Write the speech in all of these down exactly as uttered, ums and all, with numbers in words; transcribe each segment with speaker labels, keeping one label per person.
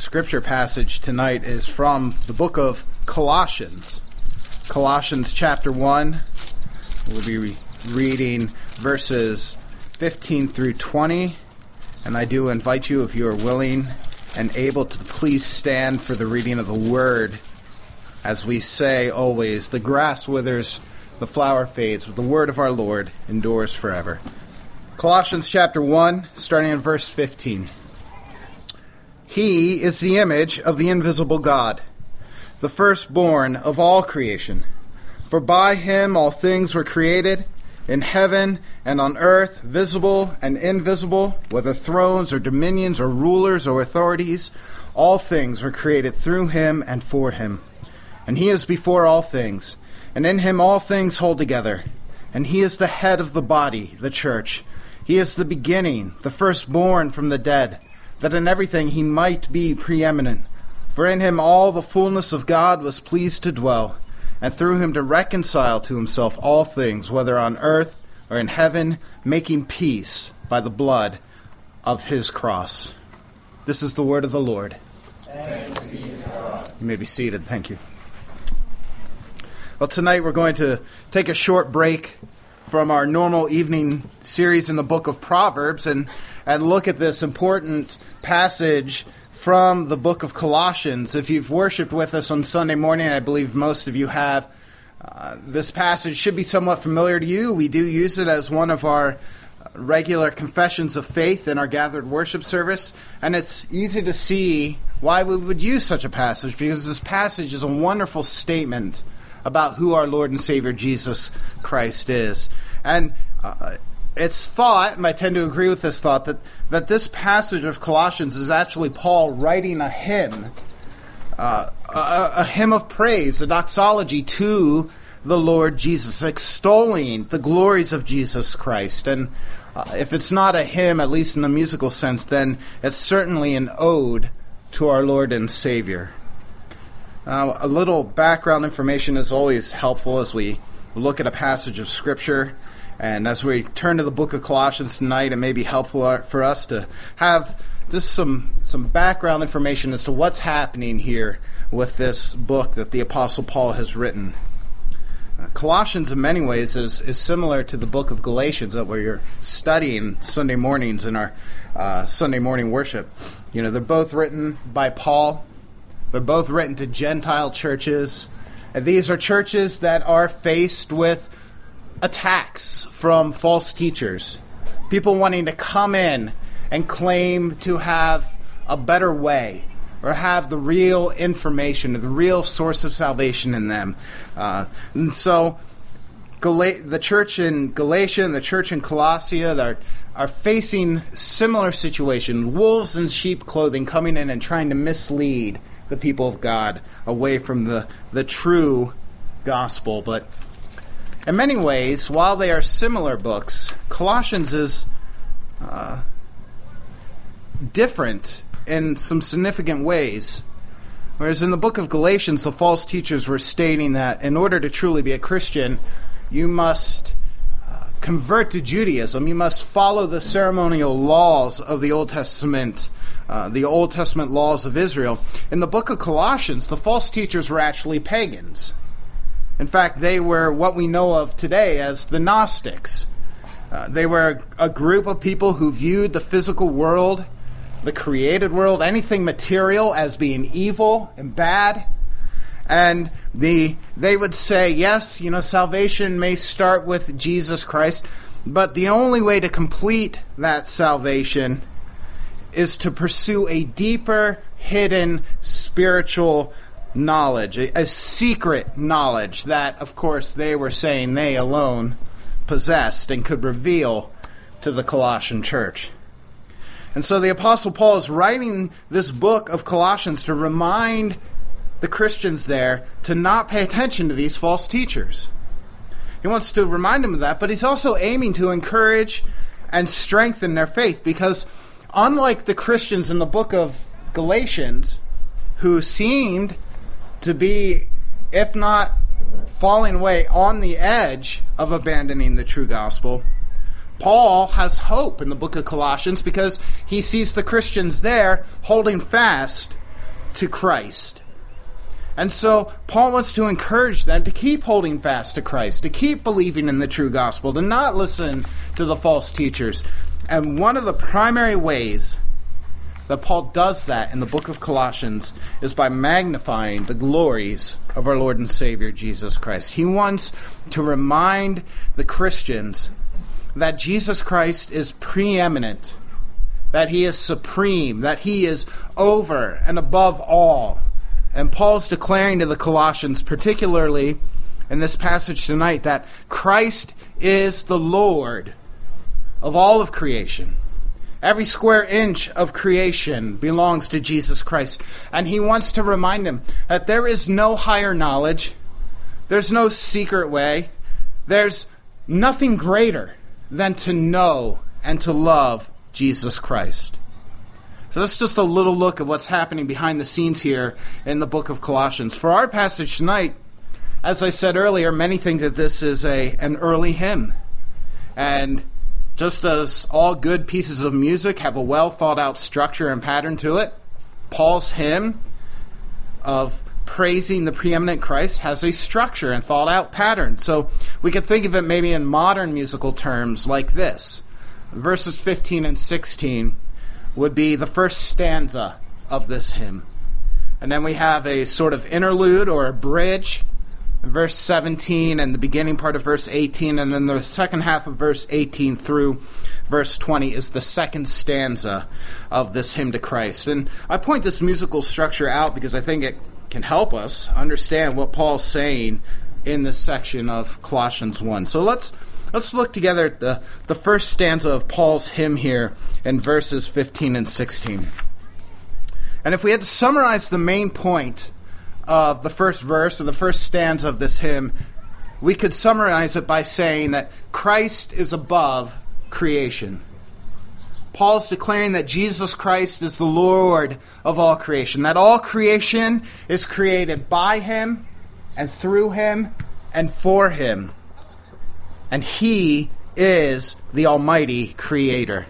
Speaker 1: scripture passage tonight is from the book of Colossians. Colossians chapter one. We'll be reading verses fifteen through twenty. And I do invite you, if you are willing and able, to please stand for the reading of the word. As we say always, the grass withers, the flower fades, but the word of our Lord endures forever. Colossians chapter one, starting in verse fifteen. He is the image of the invisible God, the firstborn of all creation. For by him all things were created, in heaven and on earth, visible and invisible, whether thrones or dominions or rulers or authorities. All things were created through him and for him. And he is before all things, and in him all things hold together. And he is the head of the body, the church. He is the beginning, the firstborn from the dead, that in everything he might be preeminent. For in him all the fullness of God was pleased to dwell, and through him to reconcile to himself all things, whether on earth or in heaven, making peace by the blood of his cross. This is the word of the Lord. Thanks be to God. You may be seated. Thank you. Well, tonight we're going to take a short break from our normal evening series in the book of Proverbs and, and look at this important passage from the book of Colossians. If you've worshiped with us on Sunday morning, I believe most of you have, uh, this passage should be somewhat familiar to you. We do use it as one of our regular confessions of faith in our gathered worship service, and it's easy to see why we would use such a passage, because this passage is a wonderful statement about who our Lord and Savior Jesus Christ is. And uh, it's thought, and I tend to agree with this thought, that, that this passage of Colossians is actually Paul writing a hymn, uh, a, a hymn of praise, a doxology to the Lord Jesus, extolling the glories of Jesus Christ. And uh, if it's not a hymn, at least in the musical sense, then it's certainly an ode to our Lord and Savior. Now, a little background information is always helpful as we look at a passage of Scripture. And as we turn to the book of Colossians tonight, it may be helpful for us to have just some, some background information as to what's happening here with this book that the Apostle Paul has written. Uh, Colossians, in many ways, is, is similar to the book of Galatians that we're studying Sunday mornings in our uh, Sunday morning worship. You know, they're both written by Paul. They're both written to Gentile churches. And these are churches that are faced with attacks from false teachers. People wanting to come in and claim to have a better way or have the real information, the real source of salvation in them. Uh, and so Gal- the church in Galatia and the church in Colossia are, are facing similar situations. Wolves in sheep clothing coming in and trying to mislead the people of God away from the, the true gospel. But in many ways, while they are similar books, Colossians is uh, different in some significant ways. Whereas in the book of Galatians, the false teachers were stating that in order to truly be a Christian, you must uh, convert to Judaism. You must follow the ceremonial laws of the Old Testament Uh, the Old Testament laws of Israel. In the book of Colossians, the false teachers were actually pagans. In fact, they were what we know of today as the Gnostics. Uh, they were a group of people who viewed the physical world, the created world, anything material as being evil and bad. And the they would say, yes, you know, salvation may start with Jesus Christ, but the only way to complete that salvation is to pursue a deeper, hidden, spiritual knowledge, a, a secret knowledge that, of course, they were saying they alone possessed and could reveal to the Colossian church. And so the Apostle Paul is writing this book of Colossians to remind the Christians there to not pay attention to these false teachers. He wants to remind them of that, but he's also aiming to encourage and strengthen their faith, because unlike the Christians in the book of Galatians, who seemed to be, if not falling away, on the edge of abandoning the true gospel, Paul has hope in the book of Colossians because he sees the Christians there holding fast to Christ. And so Paul wants to encourage them to keep holding fast to Christ, to keep believing in the true gospel, to not listen to the false teachers. And one of the primary ways that Paul does that in the book of Colossians is by magnifying the glories of our Lord and Savior, Jesus Christ. He wants to remind the Christians that Jesus Christ is preeminent, that he is supreme, that he is over and above all. And Paul's declaring to the Colossians, particularly in this passage tonight, that Christ is the Lord of all of creation. Every square inch of creation belongs to Jesus Christ. And he wants to remind them that there is no higher knowledge, there's no secret way, there's nothing greater than to know and to love Jesus Christ. So that's just a little look at what's happening behind the scenes here in the book of Colossians. For our passage tonight, as I said earlier, many think that this is a an early hymn. And just as all good pieces of music have a well thought out structure and pattern to it, Paul's hymn of praising the preeminent Christ has a structure and thought out pattern. So we could think of it maybe in modern musical terms like this. Verses fifteen and sixteen would be the first stanza of this hymn. And then we have a sort of interlude or a bridge, verse seventeen and the beginning part of verse eighteen, and then the second half of verse eighteen through verse twenty is the second stanza of this hymn to Christ. And I point this musical structure out because I think it can help us understand what Paul's saying in this section of Colossians one. So let's Let's look together at the, the first stanza of Paul's hymn here in verses fifteen and sixteen. And if we had to summarize the main point of the first verse or the first stanza of this hymn, we could summarize it by saying that Christ is above creation. Paul's declaring that Jesus Christ is the Lord of all creation, that all creation is created by him and through him and for him. And he is the Almighty Creator.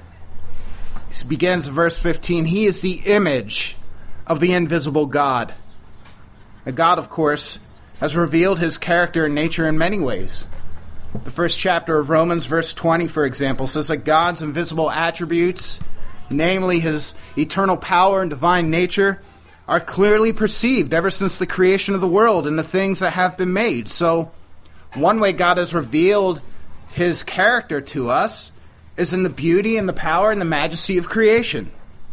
Speaker 1: He begins in verse fifteen. He is the image of the invisible God. And God, of course, has revealed his character and nature in many ways. The first chapter of Romans, verse twenty, for example, says that God's invisible attributes, namely his eternal power and divine nature, are clearly perceived ever since the creation of the world and the things that have been made. So, one way God has revealed his character to us is in the beauty and the power and the majesty of creation.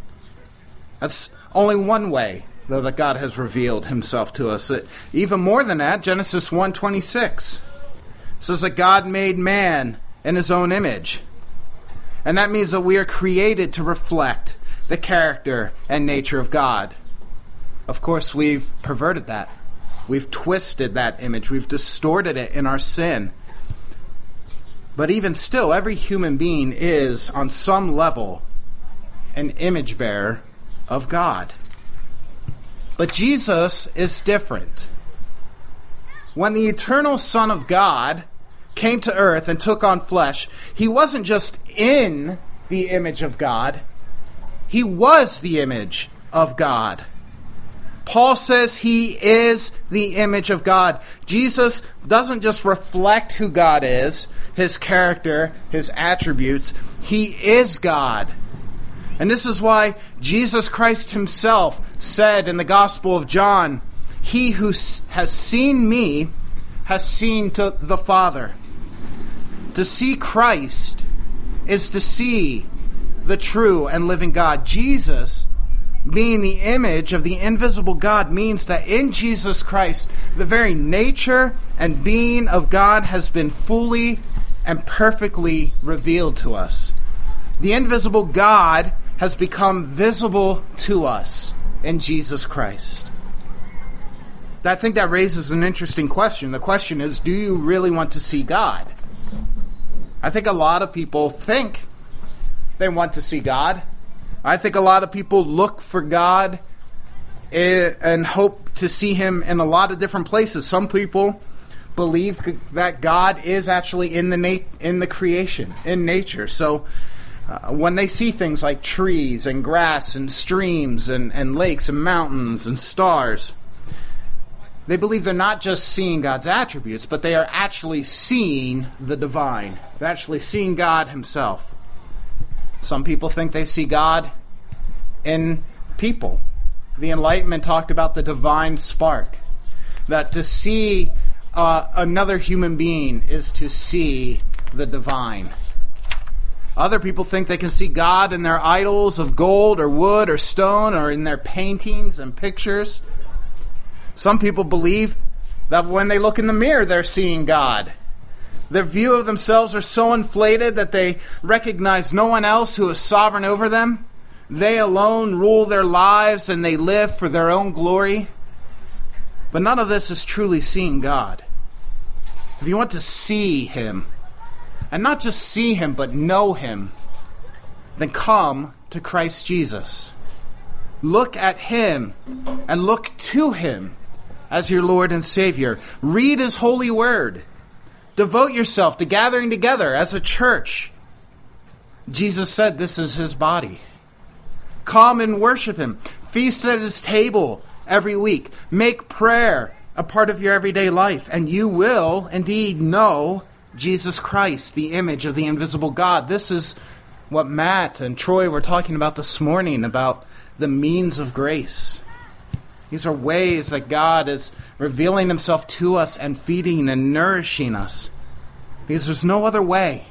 Speaker 1: That's only one way, though, that God has revealed himself to us. Even more than that, Genesis one twenty-six says that God made man in his own image. And that means that we are created to reflect the character and nature of God. Of course, we've perverted that. We've twisted that image. We've distorted it in our sin. But even still, every human being is, on some level, an image bearer of God. But Jesus is different. When the eternal Son of God came to earth and took on flesh, he wasn't just in the image of God. He was the image of God. Paul says he is the image of God. Jesus doesn't just reflect who God is, his character, his attributes. He is God. And this is why Jesus Christ himself said in the Gospel of John, "He who has seen me has seen to the Father." To see Christ is to see the true and living God. Jesus, being the image of the invisible God, means that in Jesus Christ, the very nature and being of God has been fully and perfectly revealed to us. The invisible God has become visible to us in Jesus Christ. I think that raises an interesting question. The question is, do you really want to see God? I think a lot of people think they want to see God. I think a lot of people look for God and hope to see him in a lot of different places. Some people believe that God is actually in the nat- in the creation, in nature. So Uh, when they see things like trees and grass and streams and, and lakes and mountains and stars, they believe they're not just seeing God's attributes, but they are actually seeing the divine. They're actually seeing God himself. Some people think they see God in people. The Enlightenment talked about the divine spark, that to see uh, another human being is to see the divine. Other people think they can see God in their idols of gold or wood or stone or in their paintings and pictures. Some people believe that when they look in the mirror, they're seeing God. Their view of themselves are so inflated that they recognize no one else who is sovereign over them. They alone rule their lives and they live for their own glory. But none of this is truly seeing God. If you want to see him, and not just see him, but know him, then come to Christ Jesus. Look at him and look to him as your Lord and Savior. Read his holy word. Devote yourself to gathering together as a church. Jesus said this is his body. Come and worship him. Feast at his table every week. Make prayer a part of your everyday life, and you will indeed know Jesus Christ, the image of the invisible God. This is what Matt and Troy were talking about this morning, about the means of grace. These are ways that God is revealing himself to us and feeding and nourishing us. Because there's no other way.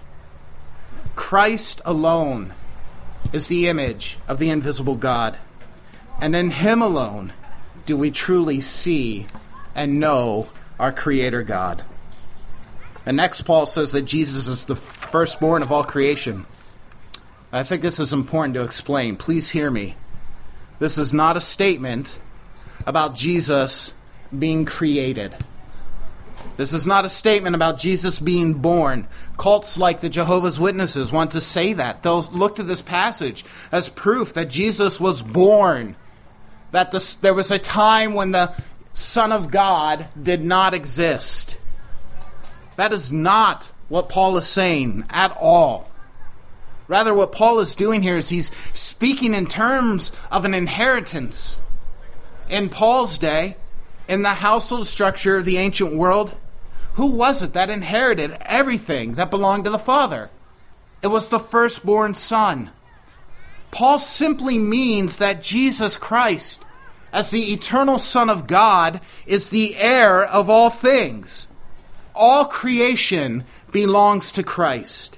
Speaker 1: Christ alone is the image of the invisible God. And in him alone do we truly see and know our Creator God. And next, Paul says that Jesus is the firstborn of all creation. I think this is important to explain. Please hear me. This is not a statement about Jesus being created. This is not a statement about Jesus being born. Cults like the Jehovah's Witnesses want to say that. They'll look to this passage as proof that Jesus was born. That this, there was a time when the Son of God did not exist. That is not what Paul is saying at all. Rather, what Paul is doing here is he's speaking in terms of an inheritance. In Paul's day, in the household structure of the ancient world, who was it that inherited everything that belonged to the Father? It was the firstborn son. Paul simply means that Jesus Christ, as the eternal Son of God, is the heir of all things. All creation belongs to Christ.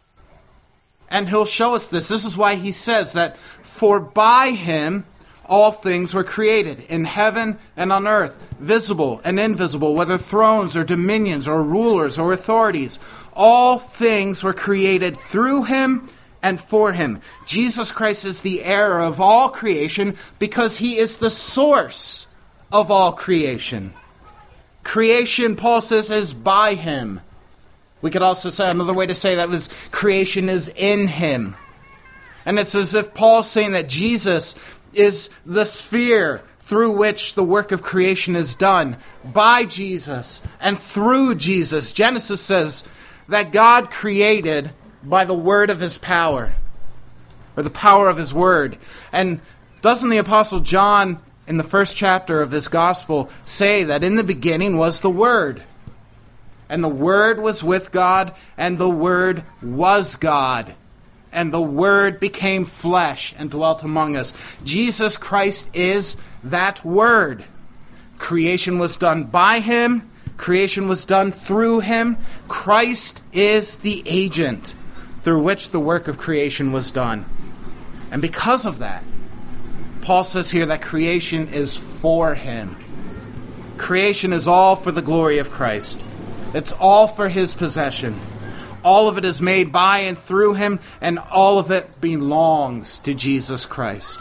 Speaker 1: And he'll show us this. This is why he says that, for by him all things were created, in heaven and on earth, visible and invisible, whether thrones or dominions or rulers or authorities. All things were created through him and for him. Jesus Christ is the heir of all creation because he is the source of all creation. Creation, Paul says, is by him. We could also say, another way to say that was, creation is in him. And it's as if Paul's saying that Jesus is the sphere through which the work of creation is done. By Jesus and through Jesus. Genesis says that God created by the word of his power, or the power of his word. And doesn't the Apostle John, in the first chapter of his gospel, say that in the beginning was the Word? And the Word was with God, and the Word was God. And the Word became flesh and dwelt among us. Jesus Christ is that Word. Creation was done by him. Creation was done through him. Christ is the agent through which the work of creation was done. And because of that, Paul says here that creation is for him. Creation is all for the glory of Christ. It's all for his possession. All of it is made by and through him, and all of it belongs to Jesus Christ.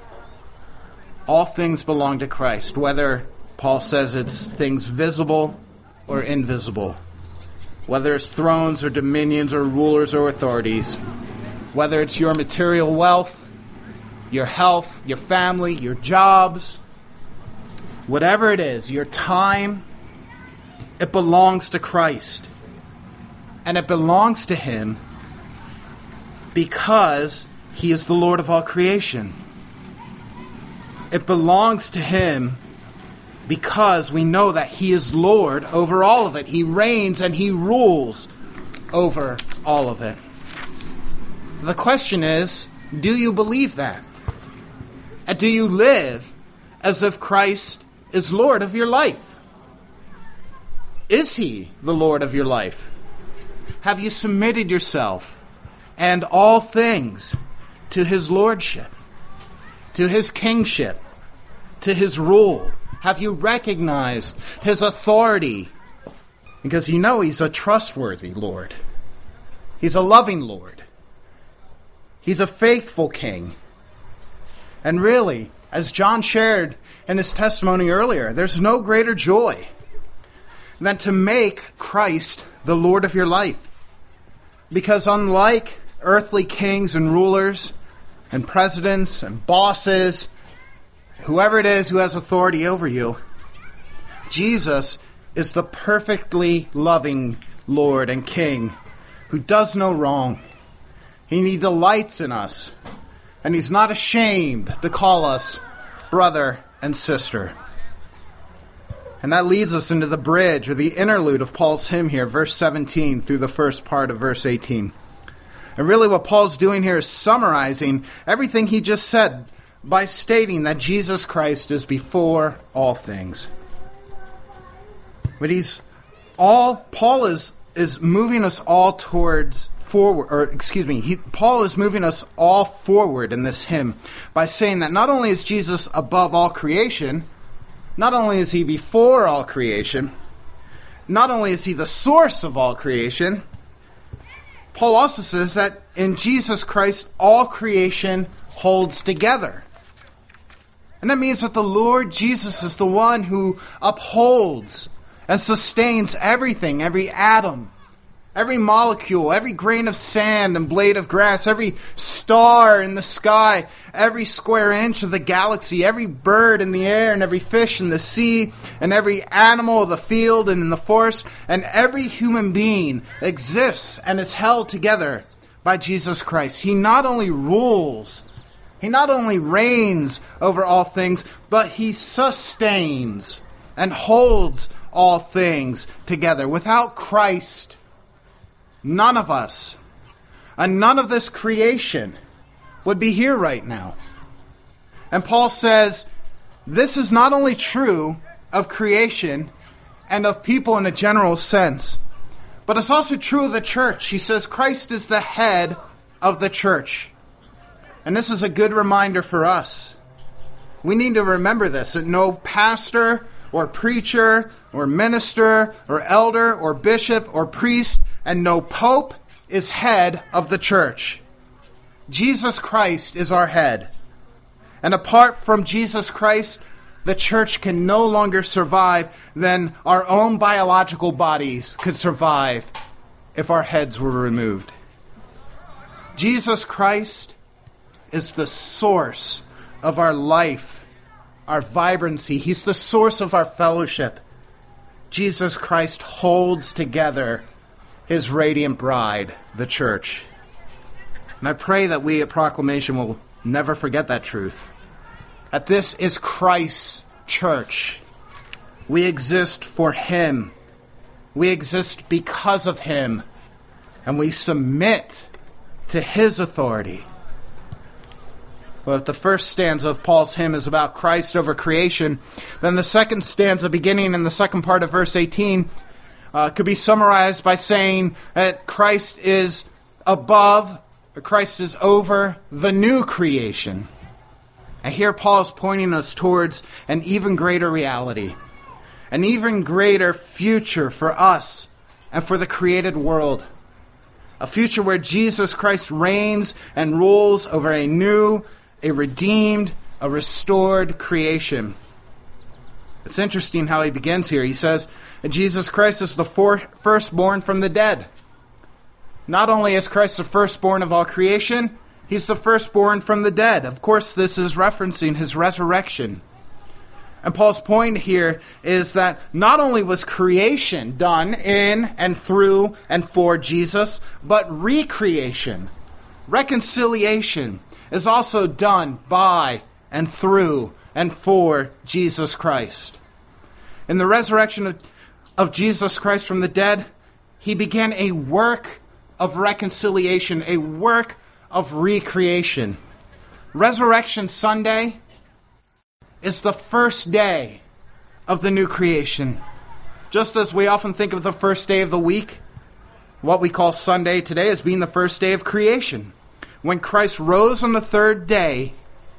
Speaker 1: All things belong to Christ, whether Paul says it's things visible or invisible, whether it's thrones or dominions or rulers or authorities, whether it's your material wealth, your health, your family, your jobs, whatever it is, your time, it belongs to Christ. And it belongs to him because he is the Lord of all creation. It belongs to him because we know that he is Lord over all of it. He reigns and he rules over all of it. The question is, do you believe that? And do you live as if Christ is Lord of your life? Is he the Lord of your life? Have you submitted yourself and all things to his lordship, to his kingship, to his rule? Have you recognized his authority? Because you know he's a trustworthy Lord. He's a loving Lord. He's a faithful king. And really, as John shared in his testimony earlier, there's no greater joy than to make Christ the Lord of your life. Because unlike earthly kings and rulers and presidents and bosses, whoever it is who has authority over you, Jesus is the perfectly loving Lord and King who does no wrong. He delights in us, and he's not ashamed to call us brother and sister. And that leads us into the bridge, or the interlude of Paul's hymn here, verse seventeen through the first part of verse eighteen. And really what Paul's doing here is summarizing everything he just said by stating that Jesus Christ is before all things. But he's all, Paul is, is moving us all towards forward, or excuse me, he, Paul is moving us all forward in this hymn by saying that not only is Jesus above all creation, not only is he before all creation, not only is he the source of all creation, Paul also says that in Jesus Christ, all creation holds together. And that means that the Lord Jesus is the one who upholds and sustains everything, every atom, every molecule, every grain of sand and blade of grass, every star in the sky, every square inch of the galaxy, every bird in the air and every fish in the sea, and every animal of the field and in the forest, and every human being exists and is held together by Jesus Christ. He not only rules, he not only reigns over all things, but he sustains and holds all things together. Without Christ, none of us, and none of this creation would be here right now. And Paul says, this is not only true of creation and of people in a general sense, but it's also true of the church. He says Christ is the head of the church. And this is a good reminder for us. We need to remember this, that no pastor or preacher or minister or elder or bishop or priest and no pope is head of the church. Jesus Christ is our head. And apart from Jesus Christ, the church can no longer survive than our own biological bodies could survive if our heads were removed. Jesus Christ is the source of our life, our vibrancy. He's the source of our fellowship. Jesus Christ holds together his radiant bride, the church. And I pray that we at Proclamation will never forget that truth. That this is Christ's church. We exist for him. We exist because of him. And we submit to his authority. Well, if the first stanza of Paul's hymn is about Christ over creation, then the second stanza, beginning in the second part of verse eighteen, uh, could be summarized by saying that Christ is above, or Christ is over the new creation. And here Paul is pointing us towards an even greater reality, an even greater future for us and for the created world. A future where Jesus Christ reigns and rules over a new, a redeemed, a restored creation. It's interesting how he begins here. He says, Jesus Christ is the for- firstborn from the dead. Not only is Christ the firstborn of all creation, he's the firstborn from the dead. Of course, this is referencing his resurrection. And Paul's point here is that not only was creation done in and through and for Jesus, but recreation, reconciliation is also done by and through and for Jesus Christ. In the resurrection of, of Jesus Christ from the dead, he began a work of reconciliation, a work of recreation. Resurrection Sunday is the first day of the new creation. Just as we often think of the first day of the week, what we call Sunday today as being the first day of creation. When Christ rose on the third day,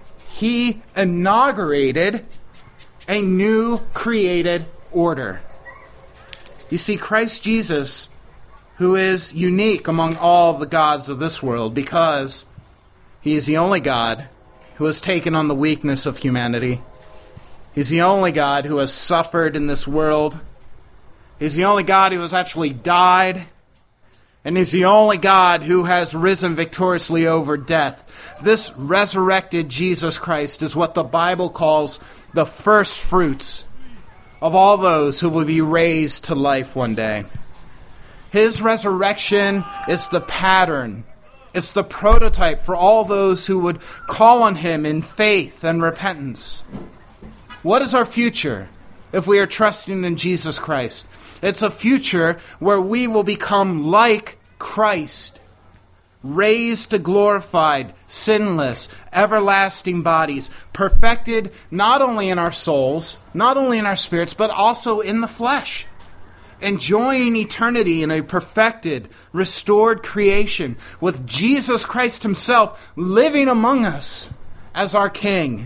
Speaker 1: he inaugurated a new created order. You see, Christ Jesus, who is unique among all the gods of this world because he is the only God who has taken on the weakness of humanity. He's the only God who has suffered in this world. He's the only God who has actually died. And he's the only God who has risen victoriously over death. This resurrected Jesus Christ is what the Bible calls the first fruits of all those who will be raised to life one day. His resurrection is the pattern. It's the prototype for all those who would call on him in faith and repentance. What is our future if we are trusting in Jesus Christ? It's a future where we will become like Christ, raised to glorified, sinless, everlasting bodies, perfected not only in our souls, not only in our spirits, but also in the flesh, enjoying eternity in a perfected, restored creation with Jesus Christ himself living among us as our King.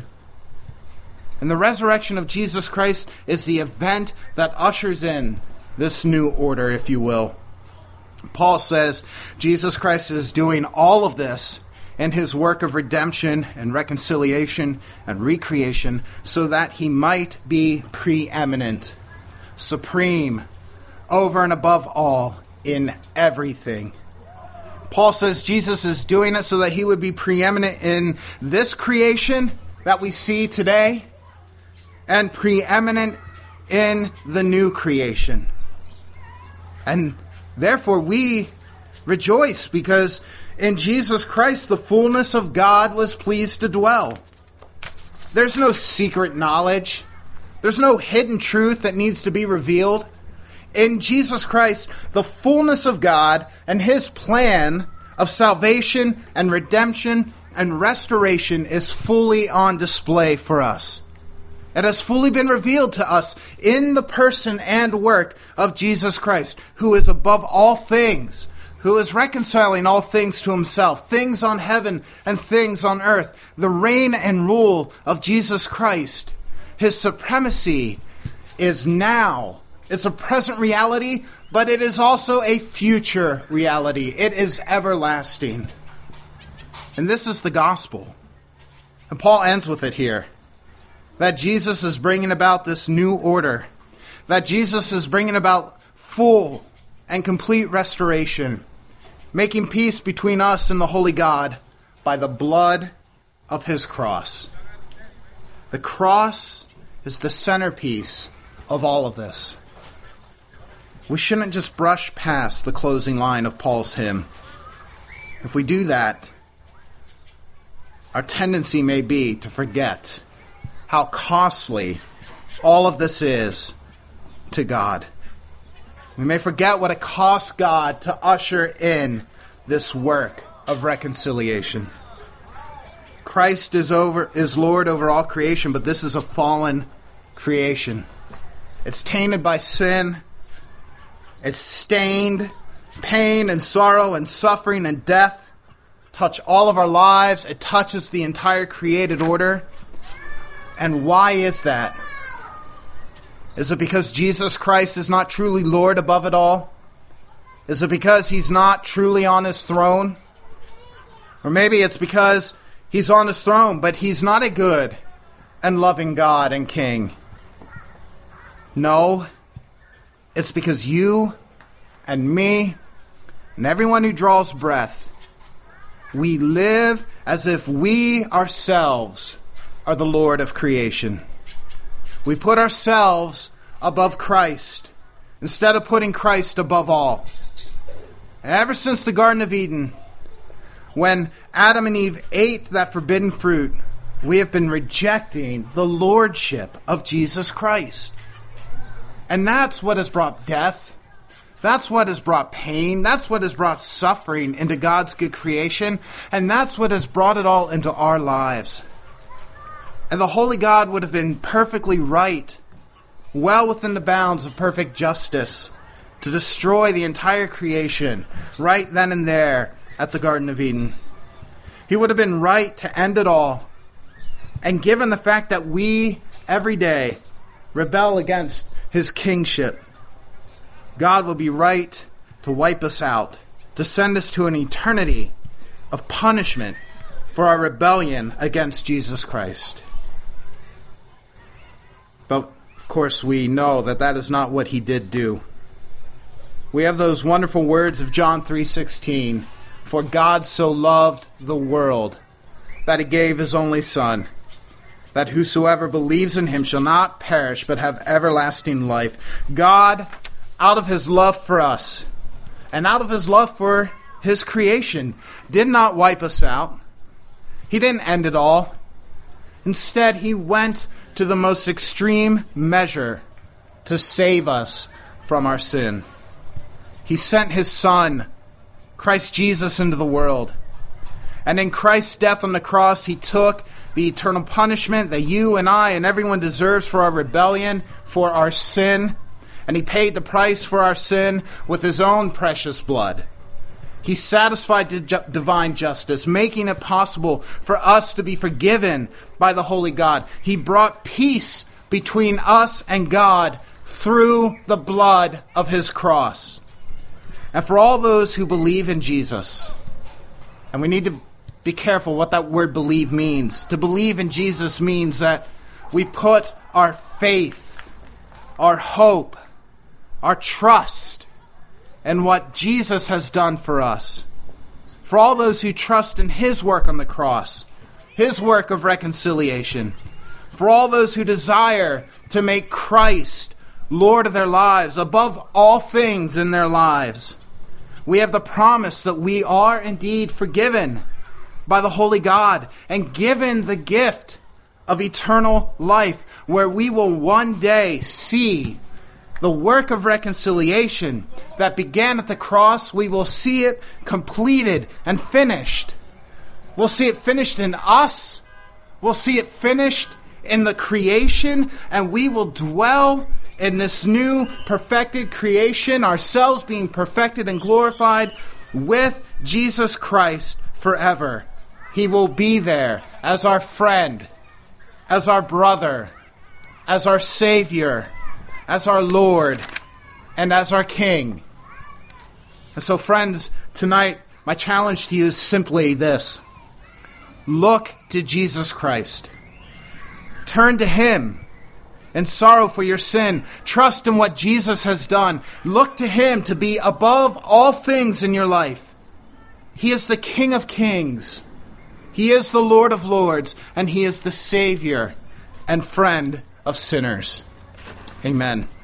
Speaker 1: And the resurrection of Jesus Christ is the event that ushers in this new order, if you will. Paul says Jesus Christ is doing all of this in his work of redemption and reconciliation and recreation so that he might be preeminent, supreme, over and above all in everything. Paul says Jesus is doing it so that he would be preeminent in this creation that we see today and preeminent in the new creation. And therefore we rejoice because in Jesus Christ the fullness of God was pleased to dwell. There's no secret knowledge. There's no hidden truth that needs to be revealed. In Jesus Christ, the fullness of God and his plan of salvation and redemption and restoration is fully on display for us. It has fully been revealed to us in the person and work of Jesus Christ, who is above all things, who is reconciling all things to himself, things on heaven and things on earth. The reign and rule of Jesus Christ, his supremacy, is now. It's a present reality, but it is also a future reality. It is everlasting. And this is the gospel. And Paul ends with it here. That Jesus is bringing about this new order. That Jesus is bringing about full and complete restoration. Making peace between us and the holy God by the blood of his cross. The cross is the centerpiece of all of this. We shouldn't just brush past the closing line of Paul's hymn. If we do that, our tendency may be to forget how costly all of this is to God. We may forget what it costs God to usher in this work of reconciliation. Christ is over is Lord over all creation, but this is a fallen creation. It's tainted by sin. It's stained. Pain and sorrow and suffering and death touch all of our lives. It touches the entire created order. And why is that? Is it because Jesus Christ is not truly Lord above it all? Is it because he's not truly on his throne? Or maybe it's because he's on his throne, but he's not a good and loving God and King. No, it's because you and me and everyone who draws breath, we live as if we ourselves are the Lord of creation. We put ourselves above Christ instead of putting Christ above all. And ever since the Garden of Eden, When Adam and Eve ate that forbidden fruit, we have been rejecting the lordship of Jesus Christ. And that's what has brought death. That's what has brought pain. That's what has brought suffering into God's good creation. And that's what has brought it all into our lives. And the holy God would have been perfectly right, well within the bounds of perfect justice, to destroy the entire creation right then and there at the Garden of Eden. He would have been right to end it all. And given the fact that we, every day, rebel against his kingship, God will be right to wipe us out, to send us to an eternity of punishment for our rebellion against Jesus Christ. But, of course, we know that that is not what he did do. We have those wonderful words of John three sixteen, "For God so loved the world, that he gave his only Son, that whosoever believes in him shall not perish, but have everlasting life." God, out of his love for us, and out of his love for his creation, did not wipe us out. He didn't end it all. Instead, he went to the most extreme measure to save us from our sin. He sent his Son, Christ Jesus, into the world. And in Christ's death on the cross, he took the eternal punishment that you and I and everyone deserves for our rebellion, for our sin. And he paid the price for our sin with his own precious blood. He satisfied di- divine justice, making it possible for us to be forgiven by the holy God. He brought peace between us and God through the blood of his cross. And for all those who believe in Jesus, and we need to be careful what that word believe means. To believe in Jesus means that we put our faith, our hope, our trust in what Jesus has done for us. For all those who trust in his work on the cross, his work of reconciliation. For all those who desire to make Christ Lord of their lives, above all things in their lives, we have the promise that we are indeed forgiven by the holy God and given the gift of eternal life, where we will one day see the work of reconciliation that began at the cross. We will see it completed and finished. We'll see it finished in us. We'll see it finished in the creation, and we will dwell in this new perfected creation, ourselves being perfected and glorified with Jesus Christ forever. He will be there as our friend, as our brother, as our Savior, as our Lord, and as our King. And so, friends, tonight, my challenge to you is simply this. Look to Jesus Christ. Turn to him in sorrow for your sin. Trust in what Jesus has done. Look to him to be above all things in your life. He is the King of kings. He is the Lord of lords, and he is the Savior and friend of sinners. Amen.